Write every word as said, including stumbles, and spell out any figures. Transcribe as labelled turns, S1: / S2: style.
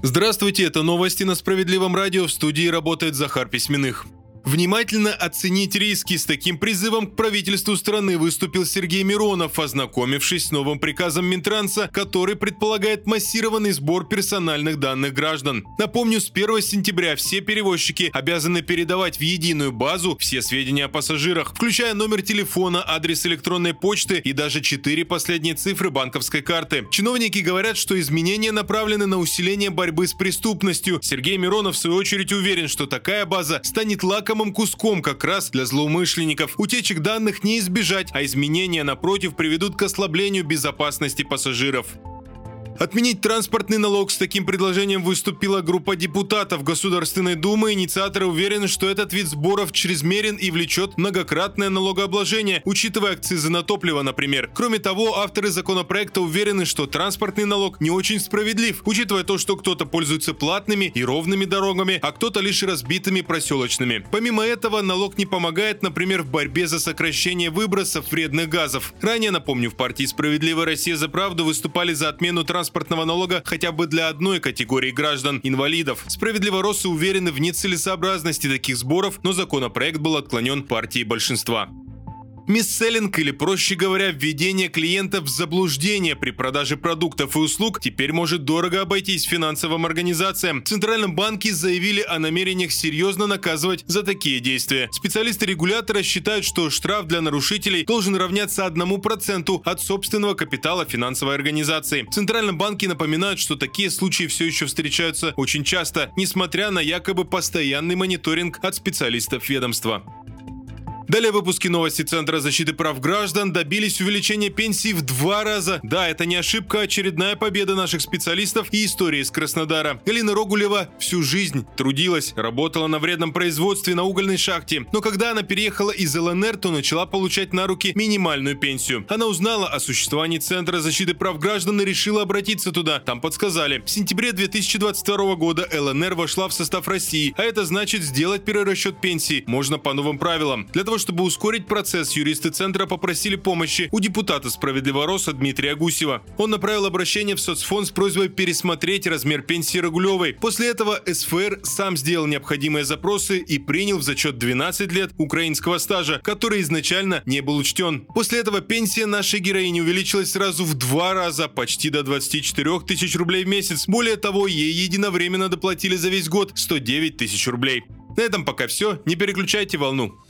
S1: Здравствуйте, это новости на Справедливом радио. В студии работает Захар Письменных. Внимательно оценить риски. С таким призывом к правительству страны выступил Сергей Миронов, ознакомившись с новым приказом Минтранса, который предполагает массированный сбор персональных данных граждан. Напомню, с первого сентября все перевозчики обязаны передавать в единую базу все сведения о пассажирах, включая номер телефона, адрес электронной почты и даже четыре последние цифры банковской карты. Чиновники говорят, что изменения направлены на усиление борьбы с преступностью. Сергей Миронов, в свою очередь, уверен, что такая база станет лакомым куском как раз для злоумышленников. Утечек данных не избежать, а изменения, напротив, приведут к ослаблению безопасности пассажиров. Отменить транспортный налог. С таким предложением выступила группа депутатов Государственной Думы. Инициаторы уверены, что этот вид сборов чрезмерен и влечет многократное налогообложение, учитывая акцизы на топливо, например. Кроме того, авторы законопроекта уверены, что транспортный налог не очень справедлив, учитывая то, что кто-то пользуется платными и ровными дорогами, а кто-то лишь разбитыми проселочными. Помимо этого, налог не помогает, например, в борьбе за сокращение выбросов вредных газов. Ранее, напомню, в партии «Справедливая Россия за правду» выступали за отмену транспортного транспортного налога хотя бы для одной категории граждан – инвалидов. Справедливоросы уверены в нецелесообразности таких сборов, но законопроект был отклонен партией большинства. Мисселлинг, или, проще говоря, введение клиентов в заблуждение при продаже продуктов и услуг, теперь может дорого обойтись финансовым организациям. В Центральном банке заявили о намерениях серьезно наказывать за такие действия. Специалисты регулятора считают, что штраф для нарушителей должен равняться одному проценту от собственного капитала финансовой организации. В Центральном банке напоминают, что такие случаи все еще встречаются очень часто, несмотря на якобы постоянный мониторинг от специалистов ведомства. Далее в выпуске новости Центра защиты прав граждан. Добились увеличения пенсий в два раза. Да, это не ошибка, а очередная победа наших специалистов и история из Краснодара. Галина Рогулева всю жизнь трудилась, работала на вредном производстве на угольной шахте. Но когда она переехала из эл эн эр, то начала получать на руки минимальную пенсию. Она узнала о существовании Центра защиты прав граждан и решила обратиться туда. Там подсказали. В сентябре две тысячи двадцать второго года эл эн эр вошла в состав России, а это значит, сделать перерасчет пенсии можно по новым правилам. Для того, чтобы ускорить процесс, юристы Центра попросили помощи у депутата Справедливороса Дмитрия Гусева. Он направил обращение в соцфонд с просьбой пересмотреть размер пенсии Рогулевой. После этого эс эф эр сам сделал необходимые запросы и принял в зачет двенадцать лет украинского стажа, который изначально не был учтен. После этого пенсия нашей героини увеличилась сразу в два раза, почти до двадцати четырёх тысяч рублей в месяц. Более того, ей единовременно доплатили за весь год сто девять тысяч рублей. На этом пока все. Не переключайте волну.